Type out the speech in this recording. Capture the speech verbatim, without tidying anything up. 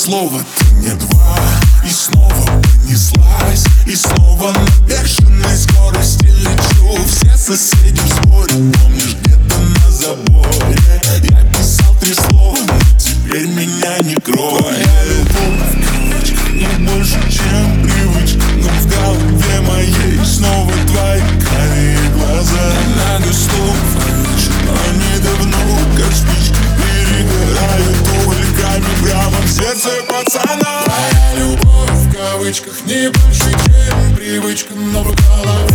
слово, ты мне два. И снова понеслась, и снова на бешеной скорости лечу. Все соседи в споре, помнишь, где-то на заборе я писал три слова, но теперь меня не крой. Твоя любовь в кавычках не больше, чем привычка, но в голове моей снова твои карие глаза. Не надо слов, но они давно как спички перегорают угольками прямо в сердце пацана. Твоя любовь в кавычках не больше, чем привычка, но в голове